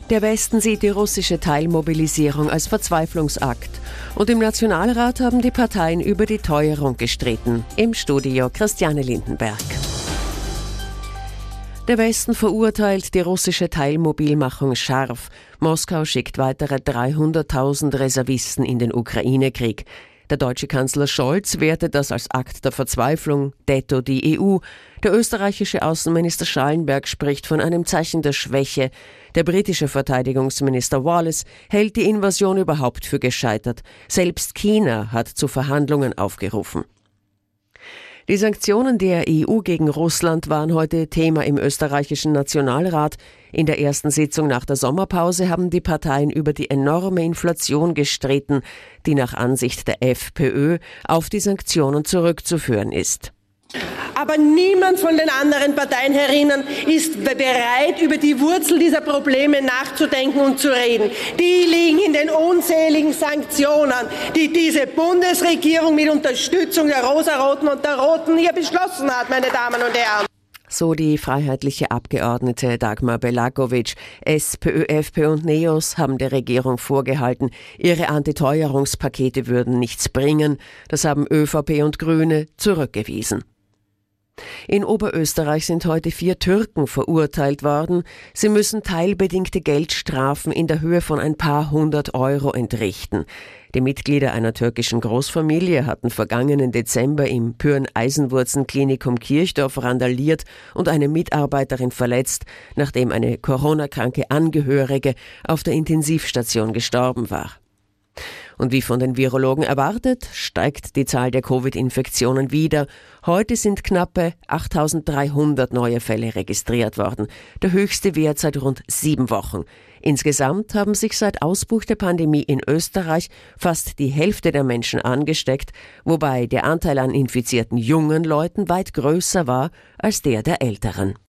Der Westen sieht die russische Teilmobilisierung als Verzweiflungsakt. Und im Nationalrat haben die Parteien über die Teuerung gestritten. Im Studio Christiane Lindenberg. Der Westen verurteilt die russische Teilmobilmachung scharf. Moskau schickt weitere 300.000 Reservisten in den Ukraine-Krieg. Der deutsche Kanzler Scholz wertet das als Akt der Verzweiflung, detto die EU. Der österreichische Außenminister Schallenberg spricht von einem Zeichen der Schwäche. Der britische Verteidigungsminister Wallace hält die Invasion überhaupt für gescheitert. Selbst China hat zu Verhandlungen aufgerufen. Die Sanktionen der EU gegen Russland waren heute Thema im österreichischen Nationalrat. In der ersten Sitzung nach der Sommerpause haben die Parteien über die enorme Inflation gestritten, die nach Ansicht der FPÖ auf die Sanktionen zurückzuführen ist. Aber niemand von den anderen Parteien herinnen ist bereit, über die Wurzel dieser Probleme nachzudenken und zu reden. Die liegen in den unzähligen Sanktionen, die diese Bundesregierung mit Unterstützung der Rosaroten und der Roten hier beschlossen hat, meine Damen und Herren. So die freiheitliche Abgeordnete Dagmar Belagovic. SPÖ, FPÖ und NEOS haben der Regierung vorgehalten, ihre Antiteuerungspakete würden nichts bringen. Das haben ÖVP und Grüne zurückgewiesen. In Oberösterreich sind heute 4 Türken verurteilt worden. Sie müssen teilbedingte Geldstrafen in der Höhe von ein paar 100 Euro entrichten. Die Mitglieder einer türkischen Großfamilie hatten vergangenen Dezember im Pyhrn-Eisenwurzen-Klinikum Kirchdorf randaliert und eine Mitarbeiterin verletzt, nachdem eine Corona-kranke Angehörige auf der Intensivstation gestorben war. Und wie von den Virologen erwartet, steigt die Zahl der Covid-Infektionen wieder. Heute sind knappe 8.300 neue Fälle registriert worden, der höchste Wert seit rund 7 Wochen. Insgesamt haben sich seit Ausbruch der Pandemie in Österreich fast die Hälfte der Menschen angesteckt, wobei der Anteil an infizierten jungen Leuten weit größer war als der der Älteren.